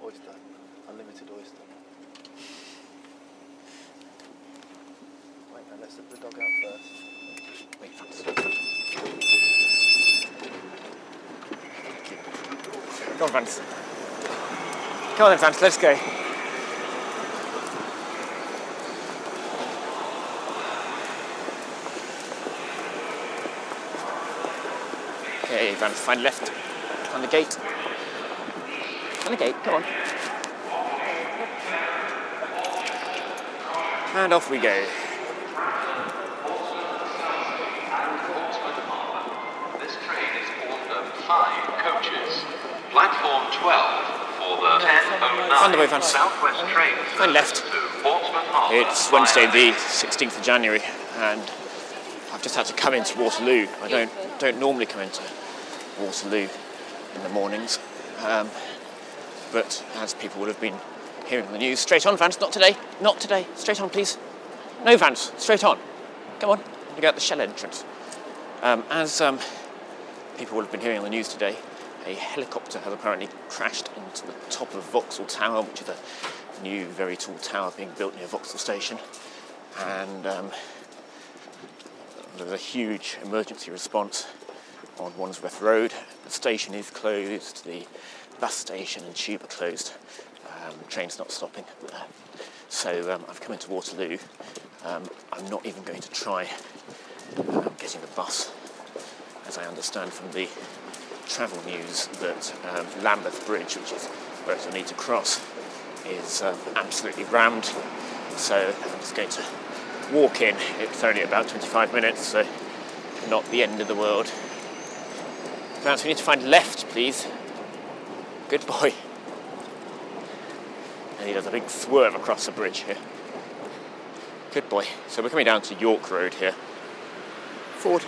Oyster. Unlimited oyster. Wait, now let's let the dog out first. Wait, Vance. Come on, Vance. Come on then, Vance, let's go. Okay, Vance, find left. Find the gate. Find the gate, come on. And off we go. This train is on 5 coaches. Platform 12 for the 10:09 Find the way, Vance. Southwest train Find left. to Portsmouth Harbour. It's Wednesday the 16th of January and I've just had to come into Waterloo. I don't normally come into Waterloo in the mornings, but as people would have been hearing on the news, straight on, Vance, not today, straight on, please. No, Vance, straight on. Come on, you go out the Shell entrance. As people would have been hearing on the news today, a helicopter has apparently crashed into the top of Vauxhall Tower, which is a new, very tall tower being built near Vauxhall Station, and there's a huge emergency response on Wandsworth Road. The station is closed, the bus station and tube are closed, train's not stopping. So I've come into Waterloo. I'm not even going to try getting the bus, as I understand from the travel news that Lambeth Bridge, which is where it'll need to cross, is absolutely rammed. So I'm just going to walk in. It's only about 25 minutes, so not the end of the world. Vance, we need to find left, please. Good boy. And he does a big swerve across the bridge here. Good boy. So we're coming down to York Road here. Forward.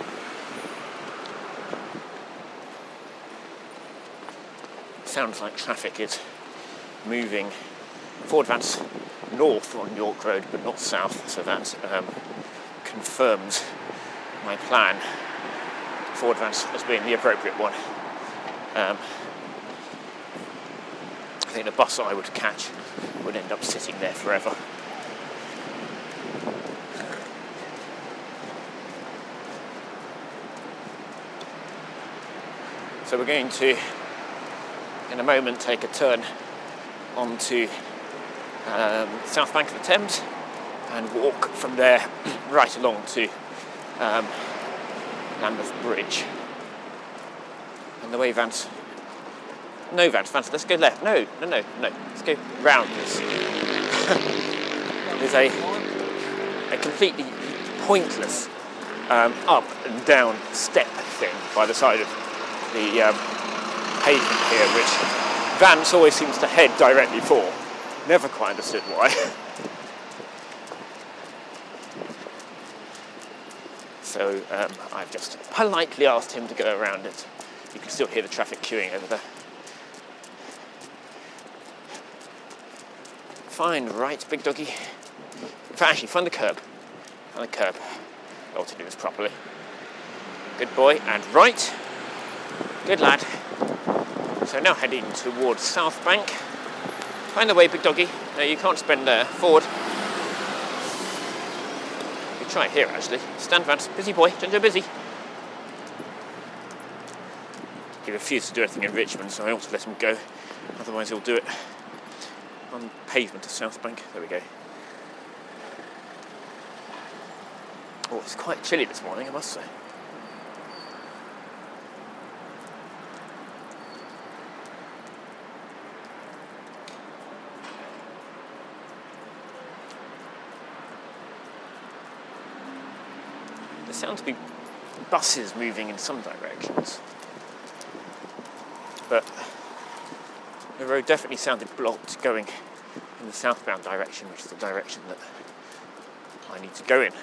Sounds like traffic is moving forward, Vance, north on York Road, but not south, so that confirms my plan. Forward, Vance, as being the appropriate one. I think the bus I would catch would end up sitting there forever. So we're going to, in a moment, take a turn onto South Bank of the Thames and walk from there right along to Lambeth Bridge. And the way, Vance. No, Vance, let's go left. No. Let's go round this. There's a completely pointless up and down step thing by the side of the pavement here, which Vance always seems to head directly for. Never quite understood why. So I've just politely asked him to go around it. You can still hear the traffic queuing over there. Fine, right, big doggy. Actually, find the curb. Find the curb. I ought to do this properly. Good boy, and right. Good lad. So now heading towards South Bank. Find the way, big doggy. No, you can't spend there. Forward. You try it here, actually. Stand, Vance. Busy boy. Ginger, busy. He refused to do anything in Richmond, so I ought to let him go. Otherwise he'll do it on pavement of South Bank. There we go. Oh, it's quite chilly this morning, I must say. There sound to be buses moving in some directions, but the road definitely sounded blocked going in the southbound direction, which is the direction that I need to go in.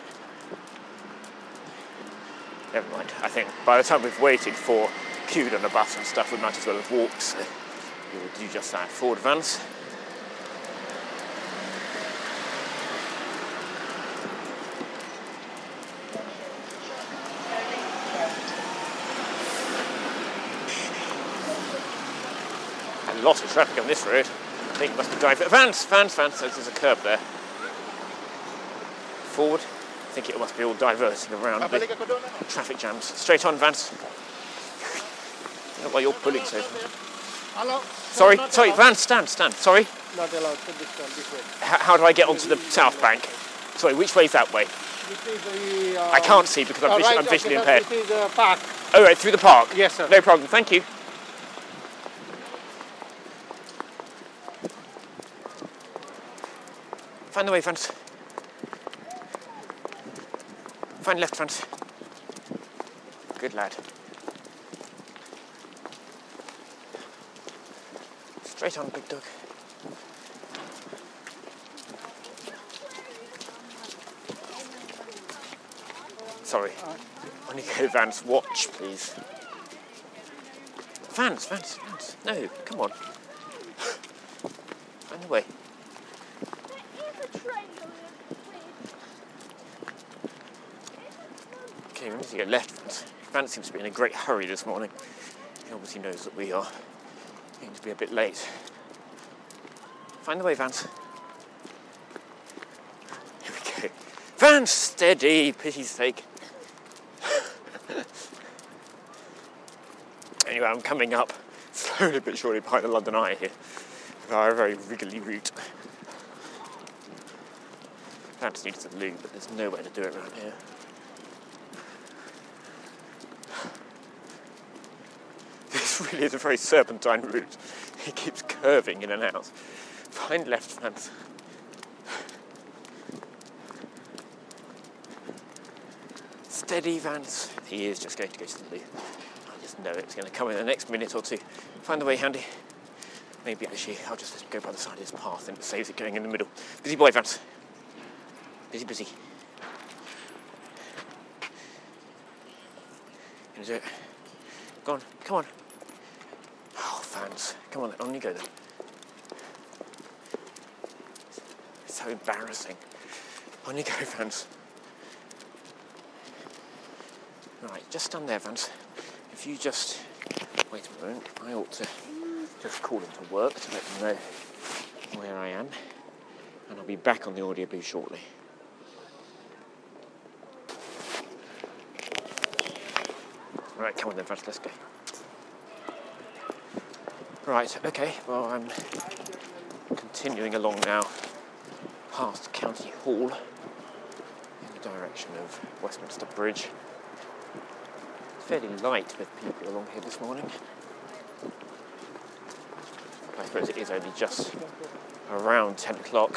Never mind. I think by the time we've waited for queued on a bus and stuff, we might as well have walked, so we will do just that. Forward, Vance. a lot of traffic on this road. I think it must be driving. Vans. There's a curb there. Forward. I think it must be all diverting around the traffic jams. Straight on, Vans. While you're pulling so far. Hello? Sorry, Vans, stand. Sorry. Not allowed to this way. How do I get onto the south bank? Sorry, which way's that way? This is the... I can't see because I'm visually impaired. This is the park. Oh, right, through the park? Yes, sir. No problem, thank you. Find the way, Vance. Find left, Vance. Good lad. Straight on, big dog. Sorry. On you go, Vance. Watch, please. Vance. No, come on. Find the way. Okay, we need to go left, Vance. Vance seems to be in a great hurry this morning. He obviously knows that we are going to be a bit late. Find the way, Vance. Here we go. Vance, steady, pity's sake. Anyway, I'm coming up slowly but surely behind the London Eye here via a very wriggly route. Vance needs a loo, but there's no way to do it around here. This really is a very serpentine route. It keeps curving in and out. Find left, Vance. Steady, Vance. He is just going to go to the loo. I just know it's going to come in the next minute or two. Find the way, Handy. Maybe actually I'll just go by the side of this path and it saves it going in the middle. Busy boy, Vance. Busy. Gonna do it. Go on, come on. Oh, Vance. Come on, on you go then. It's so embarrassing. On you go, Vance. Right, just stand there, Vance. If you just wait a moment, I ought to just call him to work to let them know where I am, and I'll be back on the audio booth shortly. Right, come on then, Vance, let's go. Right, okay, well, I'm continuing along now past County Hall in the direction of Westminster Bridge. It's fairly light with people along here this morning. I suppose it is only just around 10 o'clock.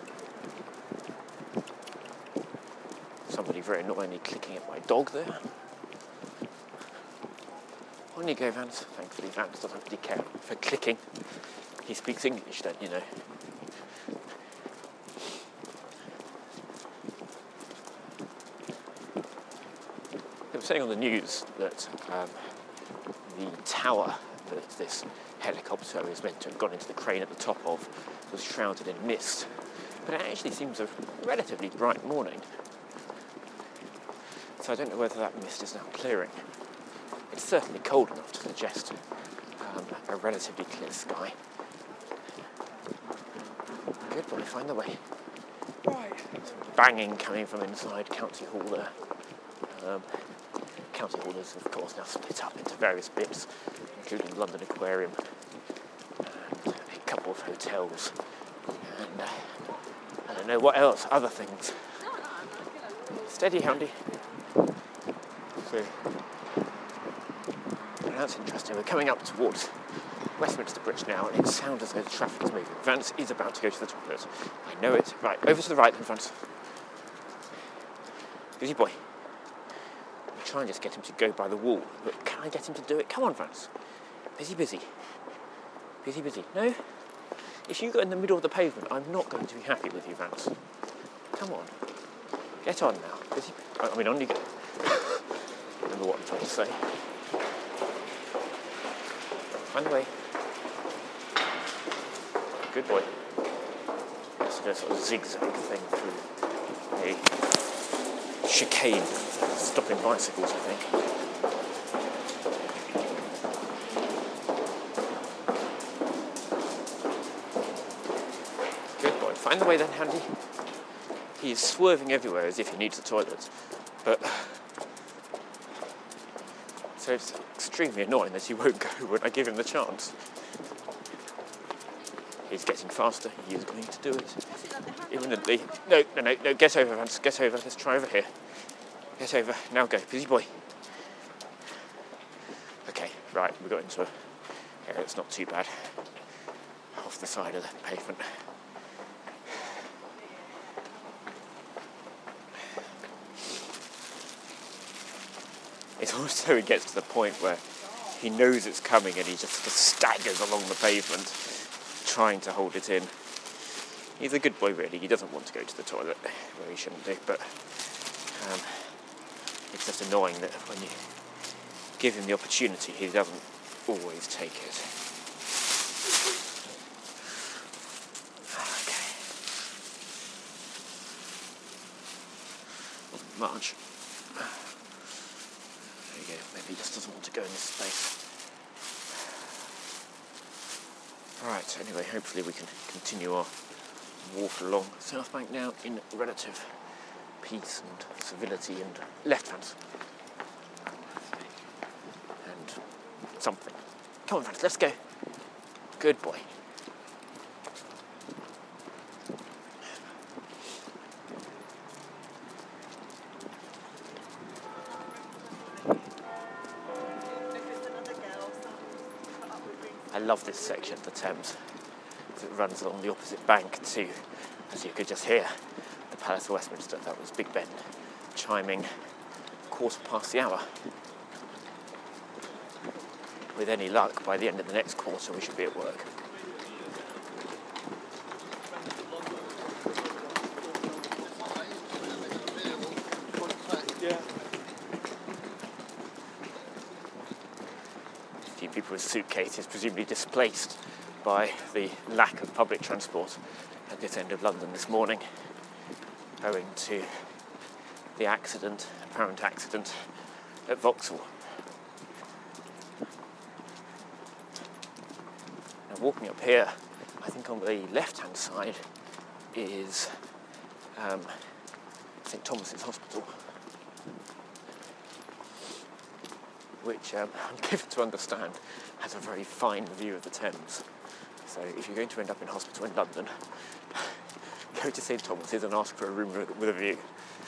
Somebody very annoyingly clicking at my dog there. On you go, Vance. Thankfully, Vance doesn't really care for clicking. He speaks English, don't you know? They were saying on the news that the tower that this helicopter is meant to have gone into the crane at the top of was shrouded in mist. But it actually seems a relatively bright morning. So I don't know whether that mist is now clearing. It's certainly cold enough to suggest a relatively clear sky. Good boy, find the way. Right. Some banging coming from inside County Hall there. County Hall is, of course, now split up into various bits, including London Aquarium and a couple of hotels and I don't know what else, other things. Steady, Houndy. So, that's interesting. We're coming up towards Westminster Bridge now, and it sounds as though the traffic is moving. Vance is about to go to the toilet. I know it. Right, over to the right then, Vance. Busy boy. I'll try and just get him to go by the wall, but can I get him to do it? Come on, Vance. Busy. Busy. No? If you go in the middle of the pavement, I'm not going to be happy with you, Vance. Come on. Get on now. Busy. I mean, on you go. Remember what I'm trying to say. Find the way. Good boy. Let's do a sort of zigzag thing through a chicane for stopping bicycles, I think. find the way then, Andy. He is swerving everywhere as if he needs the toilet, but so it's extremely annoying that he won't go when I give him the chance. He's getting faster. He is going to do it imminently. No, get over, Vance, get over. Let's try over here. Get over. Now go. Busy boy. Okay, right, we got into a area that's not too bad. Off the side of the pavement. It's also, it gets to the point where he knows it's coming and he just staggers along the pavement, trying to hold it in. He's a good boy, really. He doesn't want to go to the toilet, where he shouldn't do, but it's just annoying that when you give him the opportunity, he doesn't always take it. Okay. Wasn't much. There you go. Maybe he just doesn't want to go in this space. Right, anyway, hopefully we can continue our walk along South Bank now in relative peace and civility and left hands. And something. Come on, friends, let's go. Good boy. I love this section of the Thames. It runs along the opposite bank to, as you could just hear, the Palace of Westminster. That was Big Ben chiming 1:15. With any luck, by the end of the next quarter, we should be at work. A few people with suitcases, presumably displaced by the lack of public transport at this end of London this morning, owing to the apparent accident at Vauxhall. Now, walking up here, I think on the left-hand side is St Thomas's Hospital, which I'm given to understand has a very fine view of the Thames. So if you're going to end up in hospital in London, go to St Thomas's and ask for a room with a view.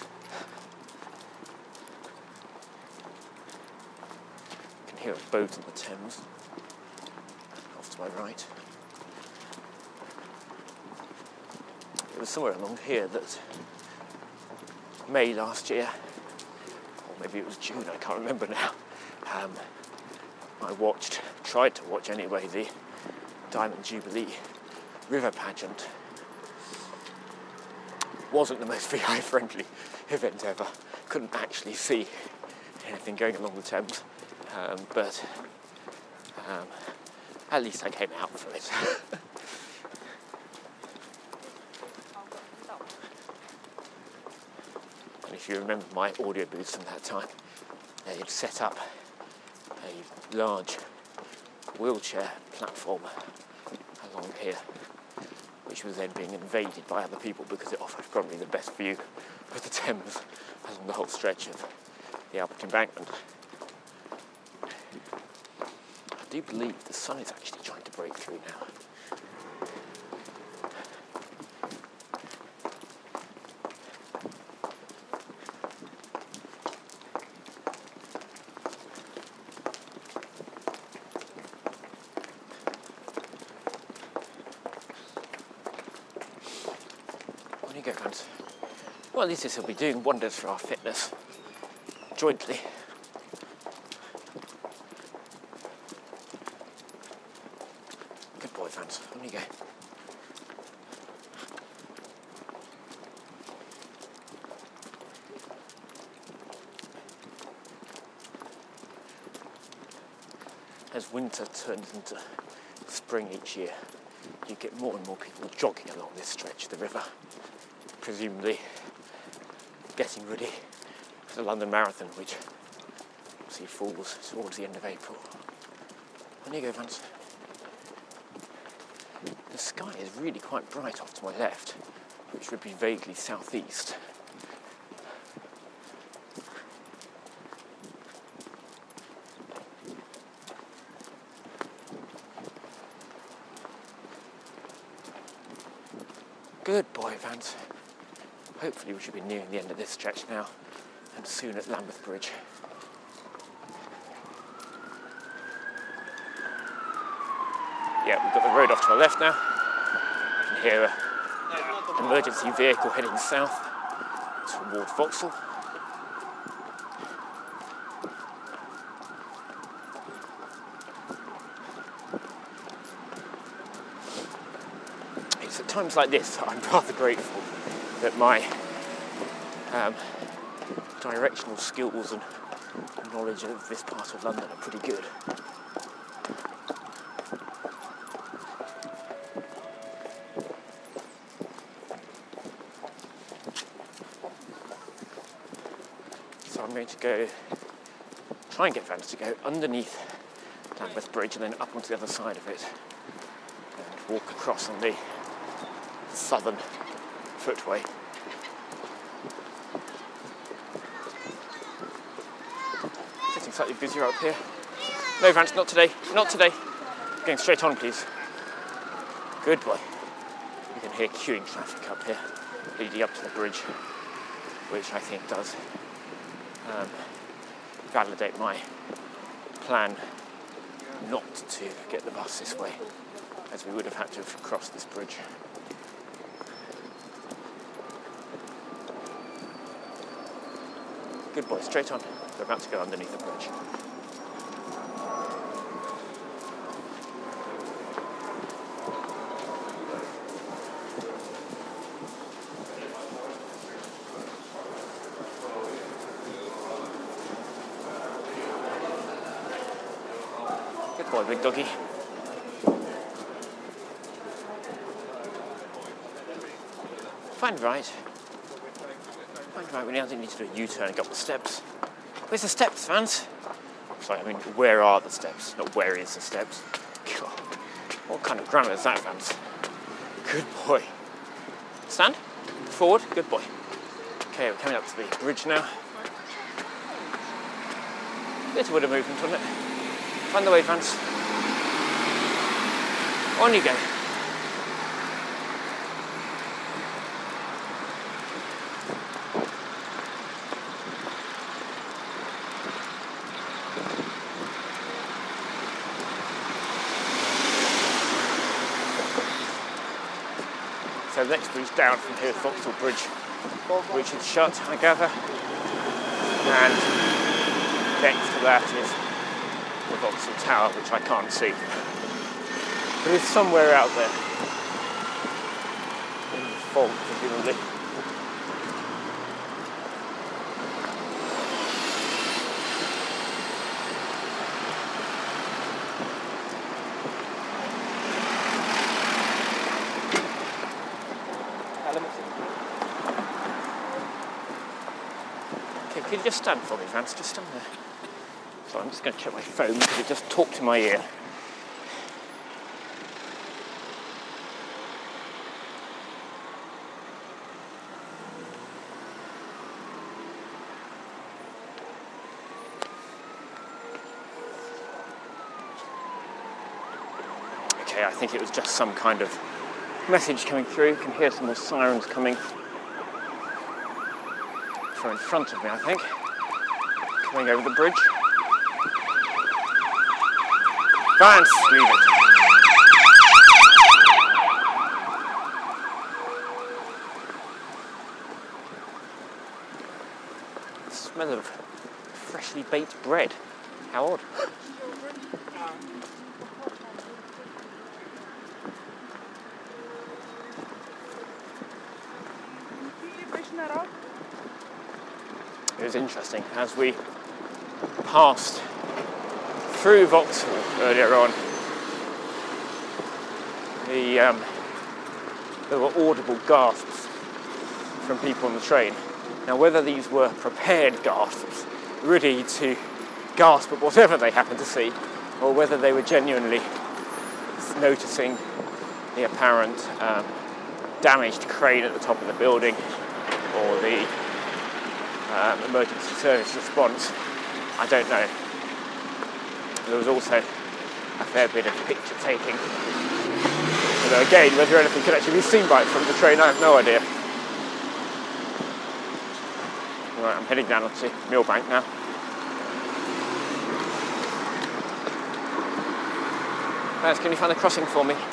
You can hear a boat on the Thames, off to my right. It was somewhere along here that May last year, or maybe it was June, I can't remember now, I tried to watch anyway, the Diamond Jubilee River Pageant. Wasn't the most VI friendly event ever. Couldn't actually see anything going along the Thames, but at least I came out for it. And if you remember my audio booths from that time, they'd set up a large wheelchair platform along here, which was then being invaded by other people because it offered probably the best view of the Thames along the whole stretch of the Albert Embankment. I do believe the sun is actually trying to break through now. Well, at least this will be doing wonders for our fitness, jointly. Good boy, Vance. On you go. As winter turns into spring each year, you get more and more people jogging along this stretch of the river, presumably getting ready for the London Marathon, which obviously falls towards the end of April. On you go, Vance. The sky is really quite bright off to my left, which would be vaguely southeast. Good boy, Vance. Hopefully we should be nearing the end of this stretch now, and soon at Lambeth Bridge. Yeah, we've got the road off to our left now. You can hear an emergency vehicle heading south toward Vauxhall. It's at times like this that I'm rather grateful that my directional skills and knowledge of this part of London are pretty good. So I'm going to try and get Vance to go underneath Lambeth Bridge and then up onto the other side of it and walk across on the southern footway. Getting slightly busier up here. No, Vance, not today. Not today. Going straight on, please. Good boy. You can hear queuing traffic up here, leading up to the bridge, which I think does validate my plan not to get the bus this way, as we would have had to have crossed this bridge. Good boy, straight on. We're about to go underneath the bridge. Good boy, big doggy. Fine, right. Right, we now need to do a U-turn and go up the steps. Where's the steps, Vance? Sorry, I mean, where are the steps? Not where is the steps. God, what kind of grammar is that, Vance? Good boy. Stand. Forward. Good boy. Okay, we're coming up to the bridge now. Bit of a bit of movement on it. Find the way, Vance. On you go. So the next bridge down from here is Vauxhall Bridge, which is shut, I gather. And next to that is the Vauxhall Tower, which I can't see. But it's somewhere out there. In the fog, presumably. Could you just stand for me, Vance? Just stand there. So I'm just going to check my phone because it just talked in my ear. Okay, I think it was just some kind of message coming through. You can hear some more sirens coming from in front of me, I think. Coming over the bridge. Vance, leave it. The smell of freshly baked bread. How odd. It was interesting, as we passed through Vauxhall earlier on, there were audible gasps from people on the train. Now, whether these were prepared gasps, ready to gasp at whatever they happened to see, or whether they were genuinely noticing the apparent damaged crane at the top of the building or the emergency service response, I don't know. There was also a fair bit of picture taking. Although again, whether anything could actually be seen by it from the train, I have no idea. Right, I'm heading down onto Millbank now. Baz, can you find the crossing for me?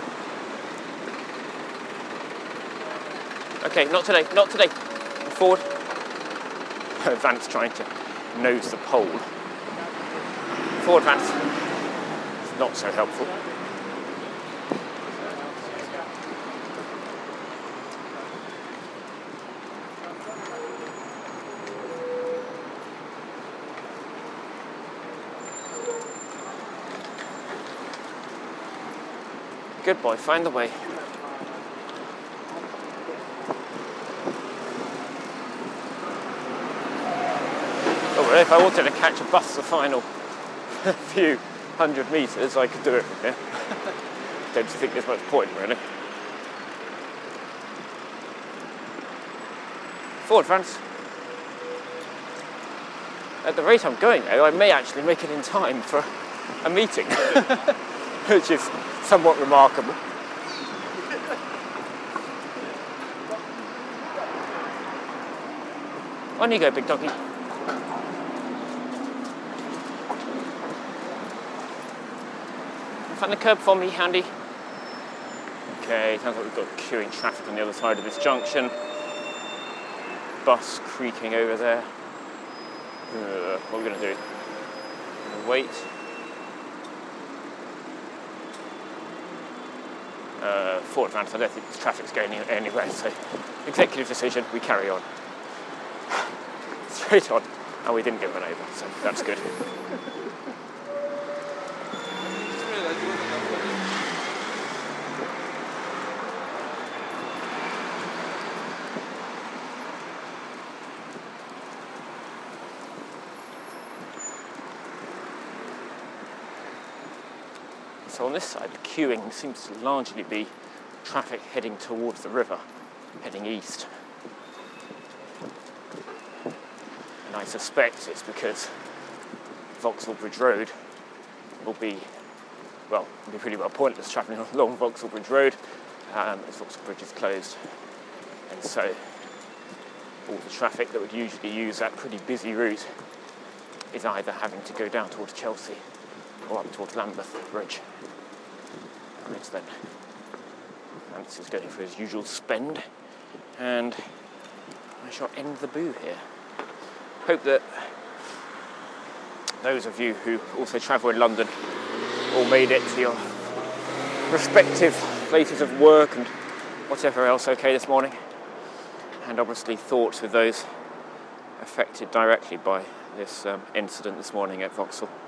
Okay, not today, not today. Forward. Vance trying to nose the pole. Forward, Vance. It's not so helpful. Good boy, find the way. Oh, well, if I wanted to catch a bus the final few hundred metres, I could do it from here. Don't think there's much point, really. Forward, Vance. At the rate I'm going, though, I may actually make it in time for a meeting, which is somewhat remarkable. On you go, big doggy. Find the curb for me, Handy. Okay, sounds like we've got queuing traffic on the other side of this junction. Bus creaking over there. What are we going to do? We're going to wait. Forward, Vance. I don't think this traffic's going anywhere, so executive decision, we carry on. Straight on. And we didn't get run over, so that's good. So on this side, the queuing seems to largely be traffic heading towards the river, heading east. And I suspect it's because Vauxhall Bridge Road will be pretty well pointless travelling along Vauxhall Bridge Road, as Vauxhall Bridge is closed. And so all the traffic that would usually use that pretty busy route is either having to go down towards Chelsea or up towards Lambeth Bridge. Right then, Vance is going for his usual spend, and I shall end the boo here. Hope that those of you who also travel in London all made it to your respective places of work and whatever else okay this morning, and obviously thoughts with those affected directly by this incident this morning at Vauxhall.